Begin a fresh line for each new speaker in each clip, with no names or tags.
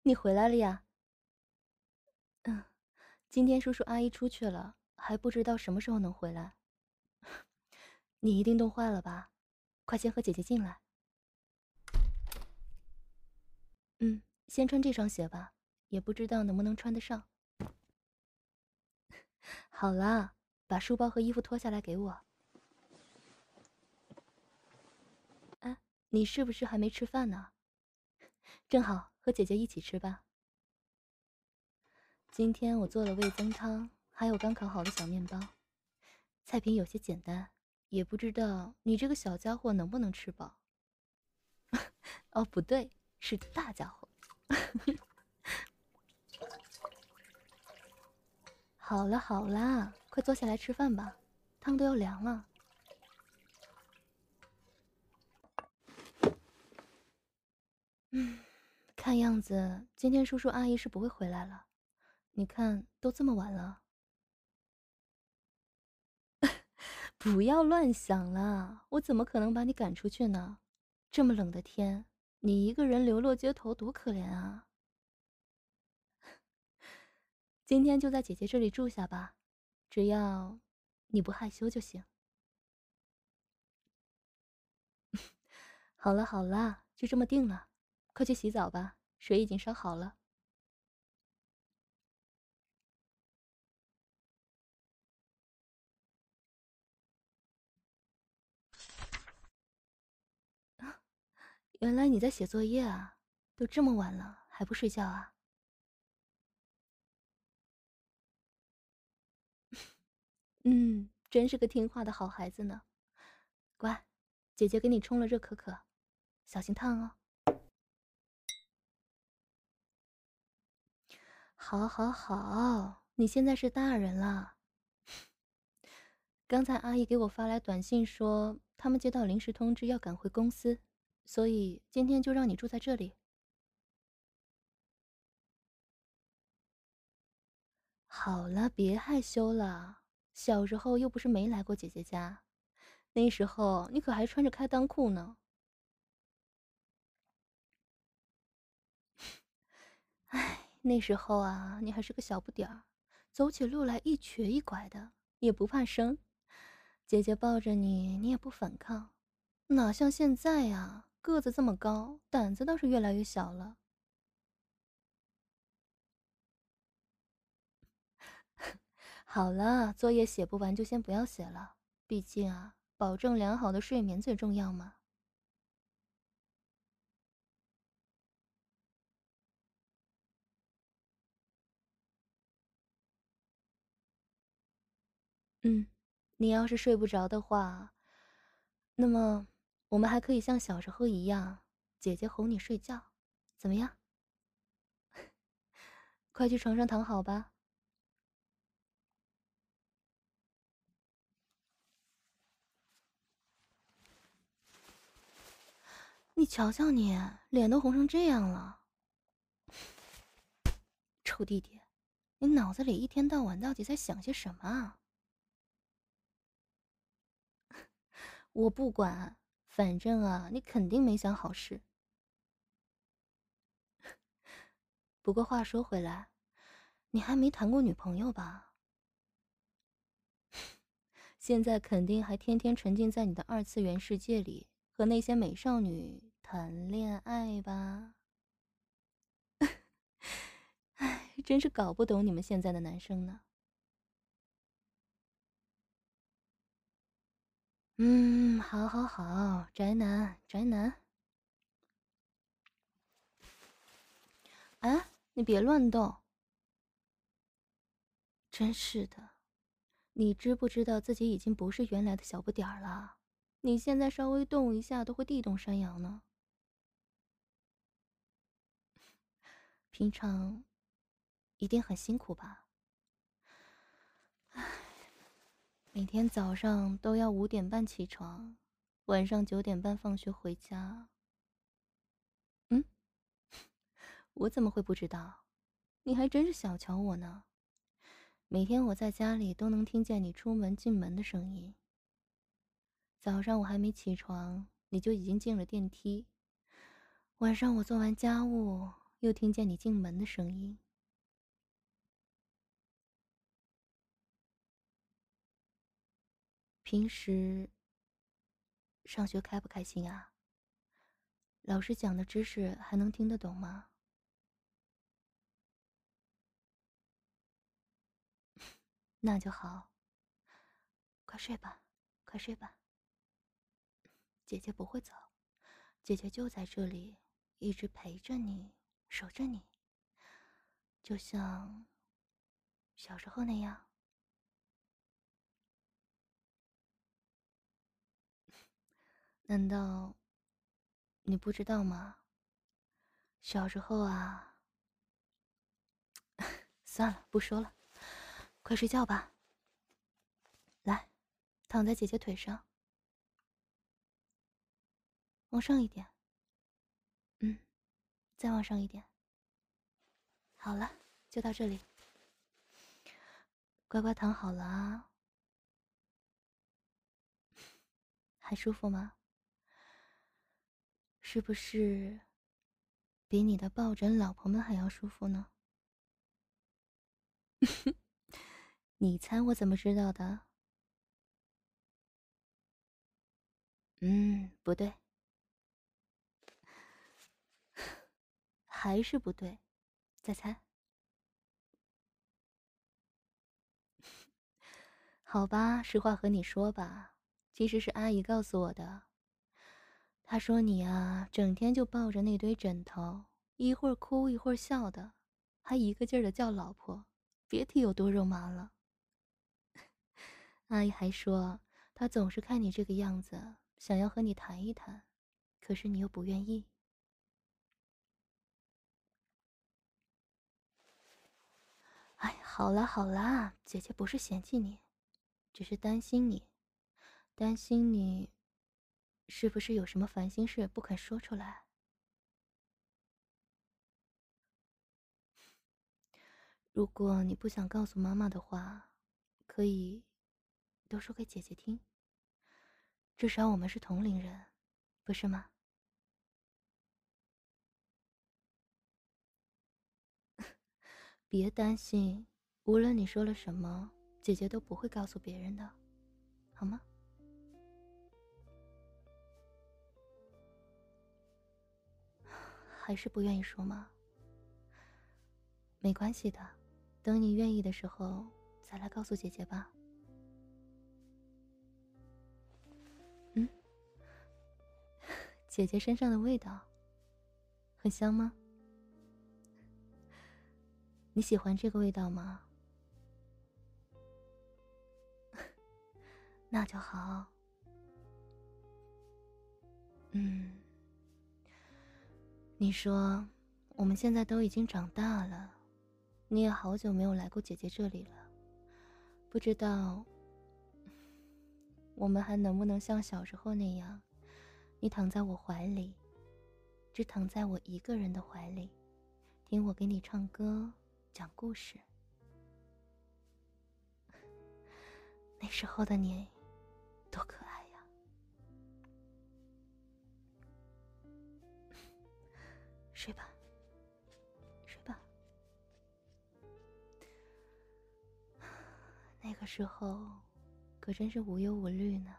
你回来了呀？嗯，今天叔叔阿姨出去了，还不知道什么时候能回来。你一定冻坏了吧？快先和姐姐进来。先穿这双鞋吧，也不知道能不能穿得上。好啦，把书包和衣服脱下来给我。哎，你是不是还没吃饭呢？正好和姐姐一起吃吧。今天我做了味增汤，还有刚烤好的小面包。菜品有些简单，也不知道你这个小家伙能不能吃饱。哦，不对，是大家伙。好了好啦，快坐下来吃饭吧，汤都要凉了。看样子今天叔叔阿姨是不会回来了。你看，都这么晚了。不要乱想了，我怎么可能把你赶出去呢？这么冷的天，你一个人流落街头多可怜啊！今天就在姐姐这里住下吧，只要你不害羞就行。好了好了，就这么定了，快去洗澡吧，水已经烧好了。原来你在写作业啊，都这么晚了还不睡觉啊？真是个听话的好孩子呢。乖，姐姐给你冲了热可可，小心烫哦。好，好，好，你现在是大人了。刚才阿姨给我发来短信说，他们接到临时通知要赶回公司，所以今天就让你住在这里。好了，别害羞了。小时候又不是没来过姐姐家，那时候你可还穿着开裆裤呢。唉，那时候啊，你还是个小不点儿，走起路来一瘸一拐的，也不怕生。姐姐抱着你，你也不反抗，哪像现在呀，个子这么高，胆子倒是越来越小了。好了，作业写不完就先不要写了，毕竟啊，保证良好的睡眠最重要嘛。嗯，你要是睡不着的话，那么我们还可以像小时候一样，姐姐哄你睡觉，怎么样？快去床上躺好吧。你瞧瞧你，脸都红成这样了，臭弟弟，你脑子里一天到晚到底在想些什么啊？我不管，反正啊，你肯定没想好事。不过话说回来，你还没谈过女朋友吧？现在肯定还天天沉浸在你的二次元世界里，和那些美少女谈恋爱吧？唉，真是搞不懂你们现在的男生呢。好好好，宅男宅男。哎，你别乱动，真是的。你知不知道自己已经不是原来的小不点儿了？你现在稍微动一下都会地动山摇呢。平常一定很辛苦吧？每天早上都要5点半起床，晚上9点半放学回家。嗯，我怎么会不知道？你还真是小瞧我呢。每天我在家里都能听见你出门进门的声音。早上我还没起床，你就已经进了电梯。晚上我做完家务， 又听见你进门的声音。平时上学开不开心啊？老师讲的知识还能听得懂吗？那就好。快睡吧，快睡吧。姐姐不会走，姐姐就在这里，一直陪着你，守着你，就像小时候那样。难道你不知道吗？小时候啊，算了，不说了，快睡觉吧。来，躺在姐姐腿上，往上一点。再往上一点。好了，就到这里，乖乖躺好了啊。还舒服吗？是不是比你的抱枕老婆们还要舒服呢？你猜我怎么知道的？不对，还是不对，再猜。好吧，实话和你说吧，其实是阿姨告诉我的。她说你啊，整天就抱着那堆枕头，一会儿哭一会儿笑的，还一个劲儿的叫老婆，别提有多肉麻了。阿姨还说，她总是看你这个样子，想要和你谈一谈，可是你又不愿意。哎，好啦好啦，姐姐不是嫌弃你，只是担心你，担心你是不是有什么烦心事不肯说出来。如果你不想告诉妈妈的话，可以都说给姐姐听，至少我们是同龄人，不是吗？别担心，无论你说了什么，姐姐都不会告诉别人的，好吗？还是不愿意说吗？没关系的，等你愿意的时候再来告诉姐姐吧。姐姐身上的味道很香吗？你喜欢这个味道吗？那就好。你说我们现在都已经长大了，你也好久没有来过姐姐这里了，不知道我们还能不能像小时候那样，你躺在我怀里，只躺在我一个人的怀里，听我给你唱歌讲故事。那时候的你多可爱呀。睡吧睡吧，那个时候可真是无忧无虑呢。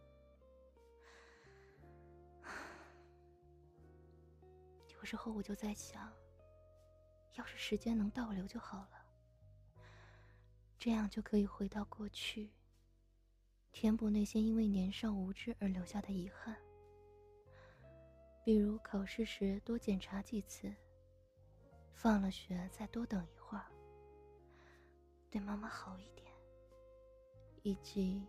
有时候我就在想，要是时间能倒流就好了，这样就可以回到过去，填补那些因为年少无知而留下的遗憾。比如考试时多检查几次，放了学再多等一会儿，对妈妈好一点，以及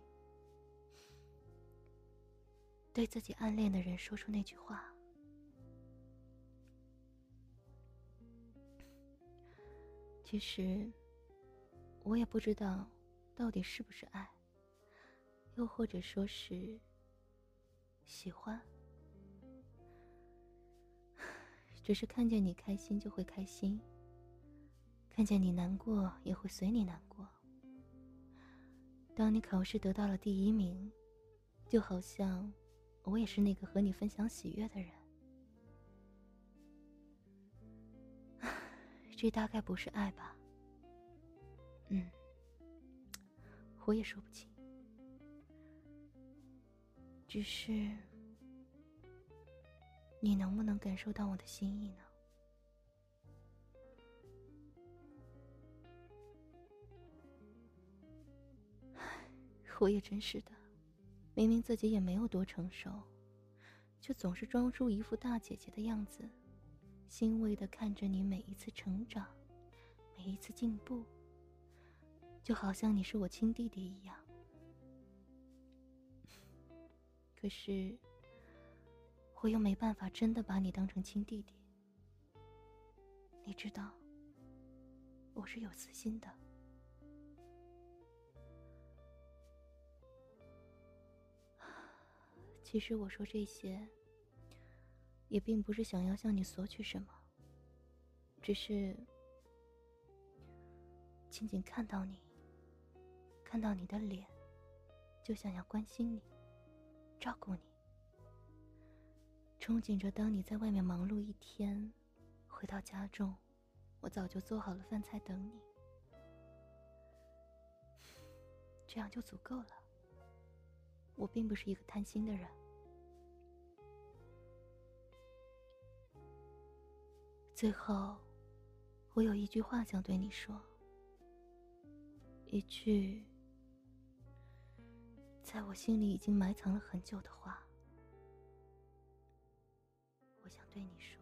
对自己暗恋的人说出那句话。其实我也不知道到底是不是爱，又或者说是喜欢，只是看见你开心就会开心，看见你难过也会随你难过。当你考试得到了第1名，就好像我也是那个和你分享喜悦的人。 这大概不是爱吧？我也说不清。只是，你能不能感受到我的心意呢？我也真是的，明明自己也没有多成熟，却总是装出一副大姐姐的样子，欣慰地看着你每一次成长，每一次进步，就好像你是我亲弟弟一样。可是，我又没办法真的把你当成亲弟弟。你知道，我是有私心的。其实我说这些，也并不是想要向你索取什么，只是仅仅看到你，看到你的脸，就想要关心你，照顾你，憧憬着当你在外面忙碌一天，回到家中，我早就做好了饭菜等你，这样就足够了。我并不是一个贪心的人。最后，我有一句话想对你说，一句在我心里已经埋藏了很久的话，我想对你说。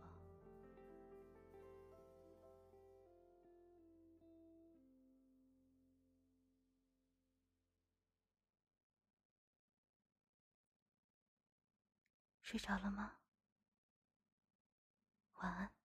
睡着了吗？晚安。